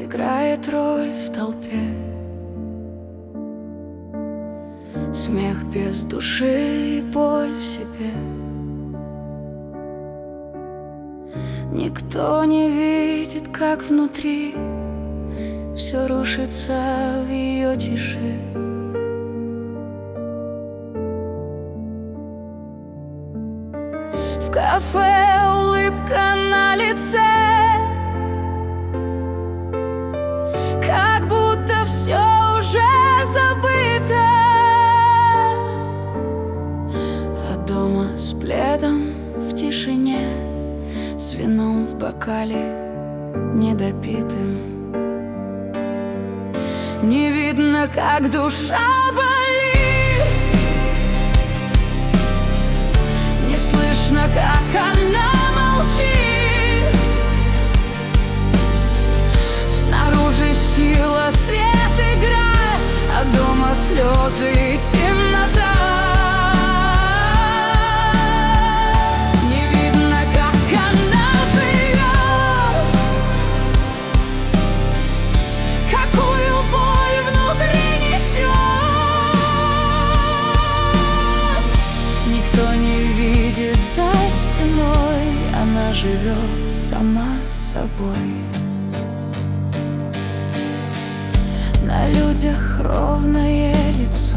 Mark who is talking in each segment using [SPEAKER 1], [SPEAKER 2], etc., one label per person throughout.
[SPEAKER 1] играет роль в толпе. Смех без души и боль в себе. Никто не видит, как внутри все рушится в ее тиши. В кафе улыбка на лице, как будто все уже забыто. А дома с пледом в тишине, с вином в бокале недопитым. Не видно, как душа болит, не слышно, как она молчит. Снаружи сила, свет, игра, а дома слезы и темнота. Не видно, как она живет, какую боль внутри несет. Никто не видит за стеной, она живет сама с собой. На людях ровное лицо,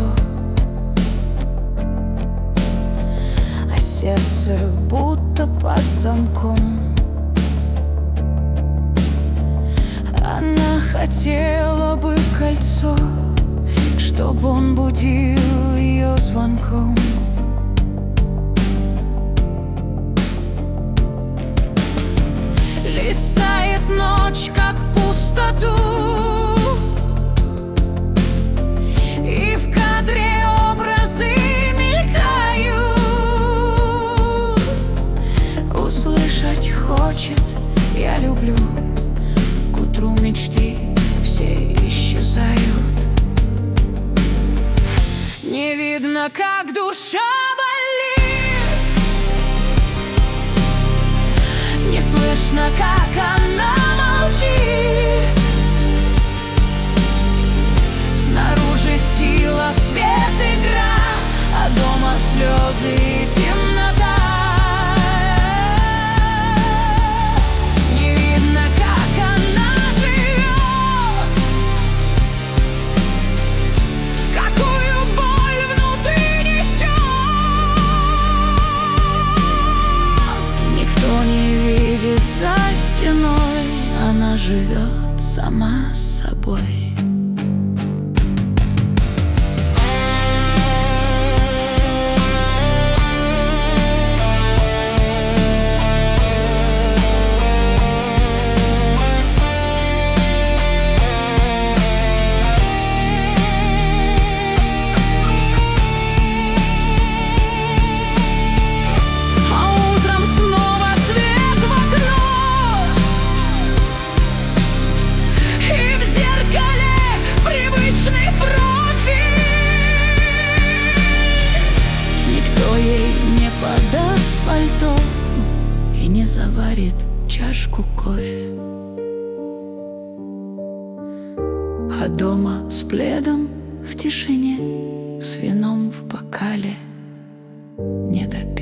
[SPEAKER 1] а сердце будто под замком. Она хотела бы кольцо, чтобы он будил ее звонком. Листает ночь, как пустоту, и в кадре образы мелькают. Услышать хочет: я люблю. К утру мечты все исчезают. Не видно, как душа болит, не слышно, как она молчит. Снаружи сила, свет, игра, а дома слезы и темнота. Не видно, как она живет, какую боль внутри несет. Никто не видит за стеной, она живет сама с собой. Подаст пальто и не заварит чашку кофе. А дома с пледом в тишине, с вином в бокале недопитым.